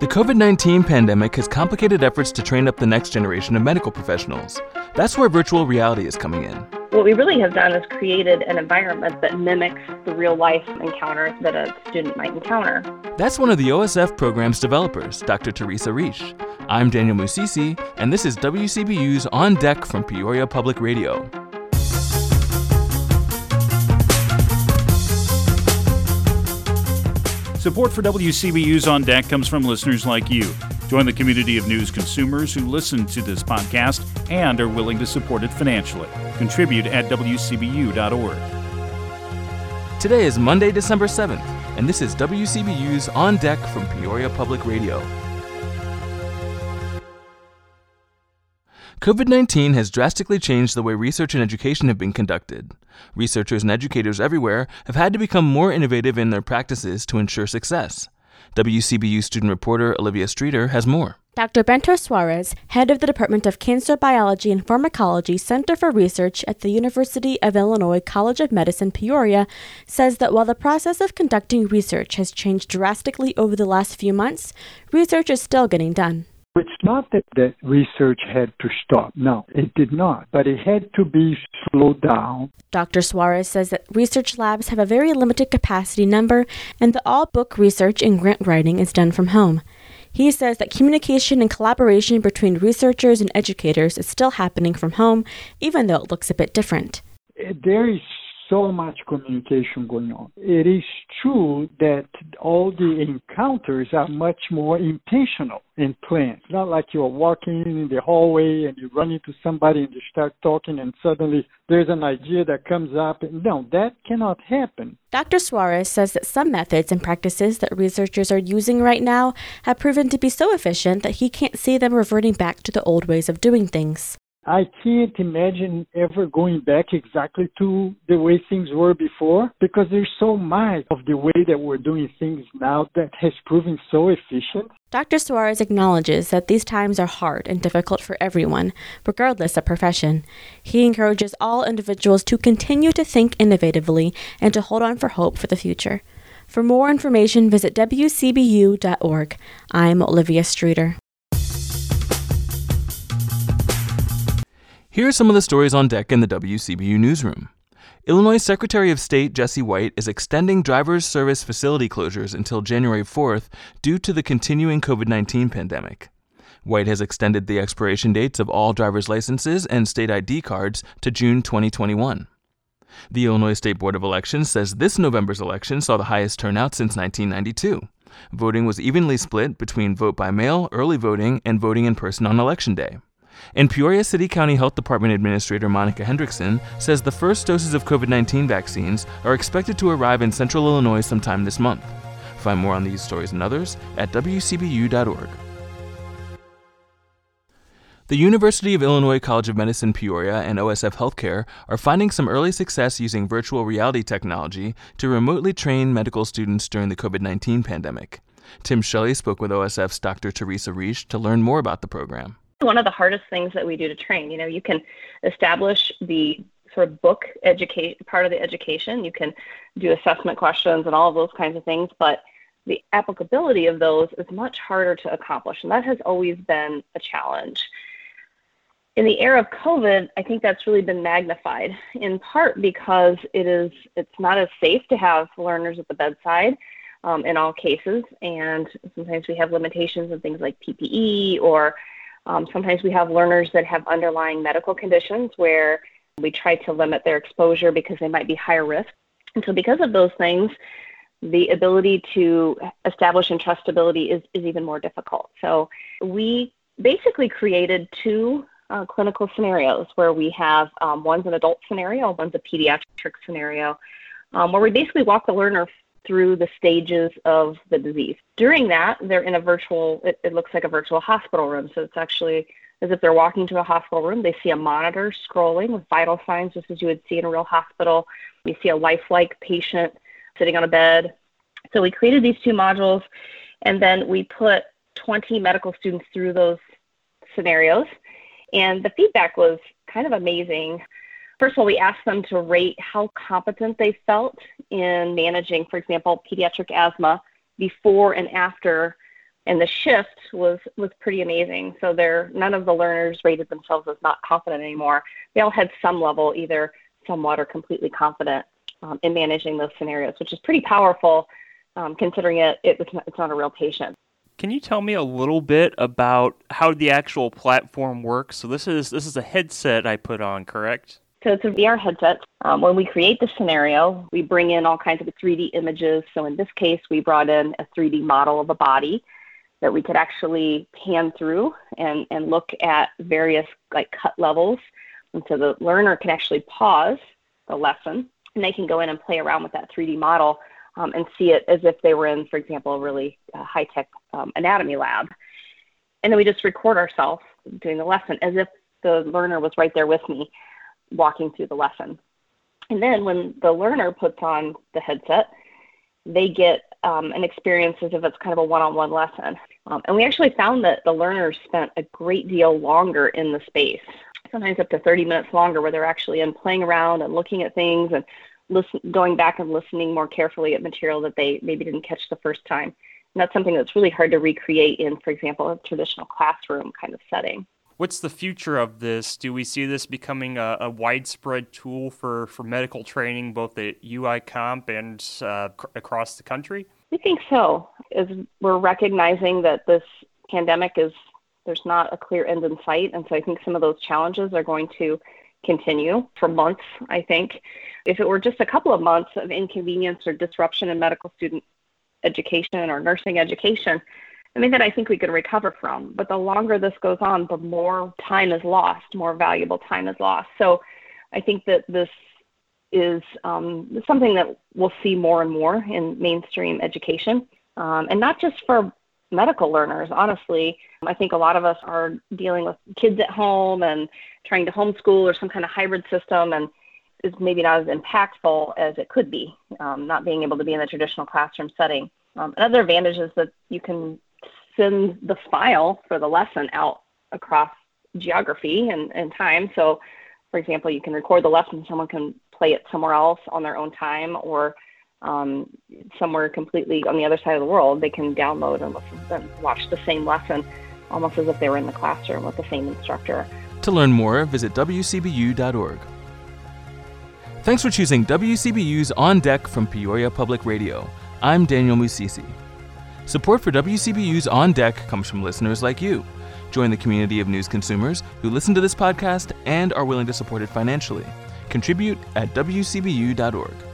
The COVID-19 pandemic has complicated efforts to train up the next generation of medical professionals. That's where virtual reality is coming in. What we really have done is created an environment that mimics the real-life encounter that a student might encounter. That's one of the OSF program's developers, Dr. Teresa Reisch. I'm Daniel Musisi, and this is WCBU's On Deck from Peoria Public Radio. Support for WCBU's On Deck comes from listeners like you. Join the community of news consumers who listen to this podcast and are willing to support it financially. Contribute at WCBU.org. Today is Monday, December 7th, and this is WCBU's On Deck from Peoria Public Radio. COVID-19 has drastically changed the way research and education have been conducted. Researchers and educators everywhere have had to become more innovative in their practices to ensure success. WCBU student reporter Olivia Streeter has more. Dr. Bento Suarez, head of the Department of Cancer Biology and Pharmacology Center for Research at the University of Illinois College of Medicine, Peoria, says that while the process of conducting research has changed drastically over the last few months, research is still getting done. It's not that the research had to stop. No, it did not. But it had to be slowed down. Dr. Suarez says that research labs have a very limited capacity number and that all book research and grant writing is done from home. He says that communication and collaboration between researchers and educators is still happening from home, even though it looks a bit different. There is so much communication going on. It is true that all the encounters are much more intentional and planned. It's not like you're walking in the hallway and you run into somebody and you start talking and suddenly there's an idea that comes up. No, that cannot happen. Dr. Suarez says that some methods and practices that researchers are using right now have proven to be so efficient that he can't see them reverting back to the old ways of doing things. I can't imagine ever going back exactly to the way things were before because there's so much of the way that we're doing things now that has proven so efficient. Dr. Suarez acknowledges that these times are hard and difficult for everyone, regardless of profession. He encourages all individuals to continue to think innovatively and to hold on for hope for the future. For more information, visit WCBU.org. I'm Olivia Streeter. Here are some of the stories on deck in the WCBU newsroom. Illinois Secretary of State Jesse White is extending driver's service facility closures until January 4th due to the continuing COVID-19 pandemic. White has extended the expiration dates of all driver's licenses and state ID cards to June 2021. The Illinois State Board of Elections says this November's election saw the highest turnout since 1992. Voting was evenly split between vote by mail, early voting, and voting in person on Election Day. And Peoria City County Health Department Administrator Monica Hendrickson says the first doses of COVID-19 vaccines are expected to arrive in central Illinois sometime this month. Find more on these stories and others at WCBU.org. The University of Illinois College of Medicine Peoria and OSF Healthcare are finding some early success using virtual reality technology to remotely train medical students during the COVID-19 pandemic. Tim Shelley spoke with OSF's Dr. Teresa Reisch to learn more about the program. One of the hardest things that we do to train, you can establish the sort of book part of the education. You can do assessment questions and all of those kinds of things, but the applicability of those is much harder to accomplish, and that has always been a challenge. In the era of COVID, I think that's really been magnified, in part because it's not as safe to have learners at the bedside in all cases, and sometimes we have limitations in things like PPE or sometimes we have learners that have underlying medical conditions where we try to limit their exposure because they might be higher risk. And so because of those things, the ability to establish entrustability is even more difficult. So we basically created two clinical scenarios where we have one's an adult scenario, one's a pediatric scenario, where we basically walk the learner through the stages of the disease. During that, they're in a it looks like a virtual hospital room. So it's actually as if they're walking to a hospital room. They see a monitor scrolling with vital signs, just as you would see in a real hospital. We see a lifelike patient sitting on a bed. So we created these two modules, and then we put 20 medical students through those scenarios. And the feedback was kind of amazing. First of all, we asked them to rate how competent they felt in managing, for example, pediatric asthma before and after And the shift was pretty amazing. So none of the learners rated themselves as not confident anymore. They all had some level, either somewhat or completely confident in managing those scenarios, which is pretty powerful considering it's not a real patient. Can you tell me a little bit about how the actual platform works? So this is a headset I put on, correct? So it's a VR headset. When we create the scenario, we bring in all kinds of 3D images. So in this case, we brought in a 3D model of a body that we could actually pan through and look at various cut levels. And so the learner can actually pause the lesson, and they can go in and play around with that 3D model and see it as if they were in, for example, a really high-tech anatomy lab. And then we just record ourselves doing the lesson as if the learner was right there with me walking through the lesson. And then when the learner puts on the headset, they get an experience as if it's kind of a one-on-one lesson. And we actually found that the learners spent a great deal longer in the space, sometimes up to 30 minutes longer, where they're actually playing around and looking at things and going back and listening more carefully at material that they maybe didn't catch the first time. And that's something that's really hard to recreate in, for example, a traditional classroom kind of setting. What's the future of this? Do we see this becoming a widespread tool for medical training, both at UIComp and across the country? We think so. As we're recognizing that this pandemic there's not a clear end in sight. And so I think some of those challenges are going to continue for months, I think. If it were just a couple of months of inconvenience or disruption in medical student education or nursing education, that I think we could recover from. But the longer this goes on, the more time is lost, more valuable time is lost. So I think that this is something that we'll see more and more in mainstream education, and not just for medical learners. Honestly, I think a lot of us are dealing with kids at home and trying to homeschool or some kind of hybrid system, and is maybe not as impactful as it could be, not being able to be in the traditional classroom setting. Another advantage is that you can send the file for the lesson out across geography and time. So, for example, you can record the lesson, someone can play it somewhere else on their own time, or somewhere completely on the other side of the world. They can download and listen and watch the same lesson almost as if they were in the classroom with the same instructor. To learn more, visit wcbu.org. Thanks for choosing WCBU's On Deck from Peoria Public Radio. I'm Daniel Musisi. Support for WCBU's On Deck comes from listeners like you. Join the community of news consumers who listen to this podcast and are willing to support it financially. Contribute at wcbu.org.